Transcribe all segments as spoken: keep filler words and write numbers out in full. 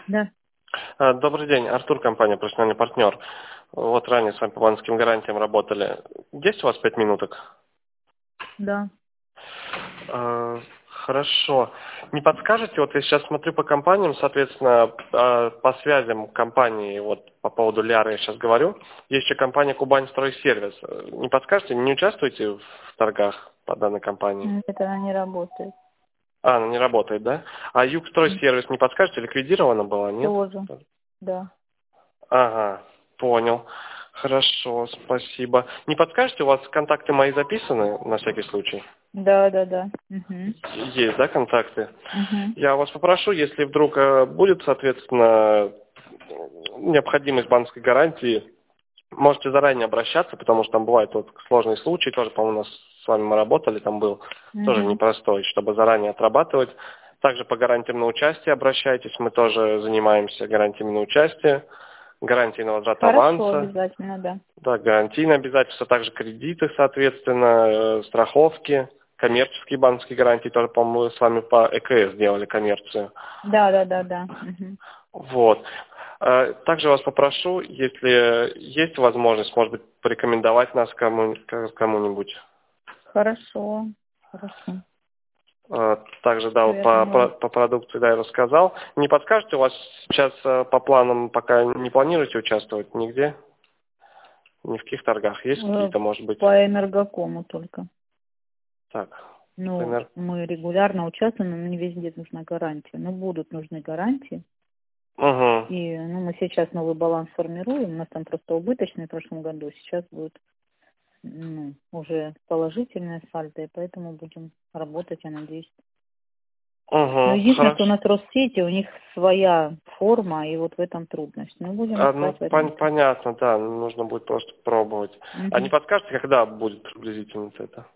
Да, А, Добрый день, Артур, компания «Профессиональный партнер». Вот ранее с вами по банковским гарантиям работали. Есть у вас пять минуток? да. А, Хорошо. Не подскажете, вот я сейчас смотрю по компаниям, соответственно, а, по связям компании, вот по поводу Ляры я сейчас говорю, есть еще компания «Кубань Стройсервис». Не подскажете, не участвуете в торгах по данной компании? М, Это она не работает. А, она не работает, да? А Югстройсервис, не подскажете, ликвидирована была, нет? Тоже. Да. Ага, понял. Хорошо, спасибо. Не подскажете, у вас контакты мои записаны на всякий случай? Да, да, да. Угу. Есть, да, контакты? Угу. Я вас попрошу, если вдруг э, будет, соответственно, необходимость банковской гарантии, можете заранее обращаться, потому что там бывают вот сложные случаи, тоже, по-моему, у нас с вами мы работали, там был тоже Угу. непростой, чтобы заранее отрабатывать. Также по гарантиям на участие обращайтесь, мы тоже занимаемся гарантиями на участие, гарантии на возврат Хорошо, аванса. обязательно, да. Да, гарантийные обязательства, также кредиты, соответственно, э, страховки, коммерческие банковские гарантии, тоже, по-моему, мы с вами по Э К С делали коммерцию. Да, да, да, да. Угу. Вот. Э, Также вас попрошу, если есть возможность, может быть, порекомендовать нас кому- к- кому-нибудь. Хорошо. Хорошо. Э, Также, да, Всё, вот я по, поняла. по, по продукции, да, я рассказал. Не подскажете, у вас сейчас э, по планам пока не планируете участвовать нигде? Ни в каких торгах? Есть Э, какие-то, может быть? По энергокому только. Так, Ну, например. мы регулярно участвуем, но не везде нужна гарантия. Но будут нужны гарантии. Угу. И ну, мы сейчас новый баланс формируем. У нас там просто убыточный в прошлом году. Сейчас будет ну, уже положительное сальдо, и поэтому будем работать, я надеюсь. Но Угу, единственное, что у хорошо. нас Россети, у них своя форма, и вот в этом трудность. Мы будем А, ну, искать пон- варианты. понятно, да, нужно будет просто пробовать. А не Мгм. подскажете, когда будет приблизительно это?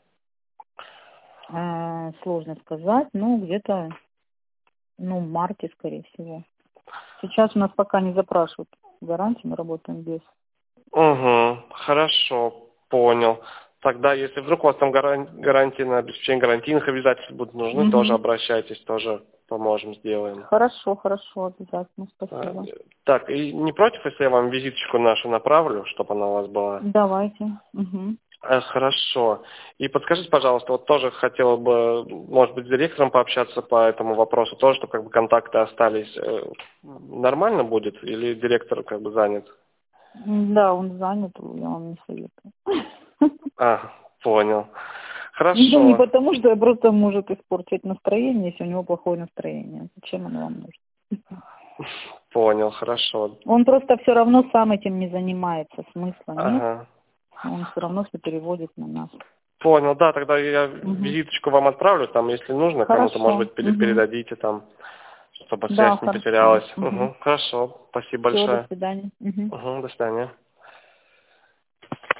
А, сложно сказать, ну, где-то, ну, в марте, скорее всего. Сейчас у нас пока не запрашивают гарантии, мы работаем без. Угу, хорошо, понял. Тогда, если вдруг у вас там гаран- гарантии на обеспечение гарантийных обязательств будут нужны, тоже Мгм. обращайтесь, тоже поможем, сделаем. Хорошо, хорошо, обязательно, А, спасибо. Так, и не против, если я вам визиточку нашу направлю, чтобы она у вас была? Давайте. Мгм. Э, Хорошо. И подскажите, пожалуйста, вот тоже хотела бы, может быть, с директором пообщаться по этому вопросу, тоже, чтобы как бы контакты остались. Э, Нормально будет или директор как бы занят? Да, он занят, я вам не советую. А, понял. Ну, не Хорошо. потому, что просто может испортить настроение, если у него плохое настроение. Зачем оно вам нужно? Понял, хорошо. Он просто все равно сам этим не занимается, смысла нет. Ага. Он все равно все переводит на нас. Понял, да, тогда я Мгм. визиточку вам отправлю, там, если нужно, кому-то, может Хорошо. быть, пере- Мгм. передадите там, чтобы Да, связь не хорошо. потерялась. Угу. Угу, хорошо, спасибо Все, до большое. свидания. Мгм. Угу, до свидания.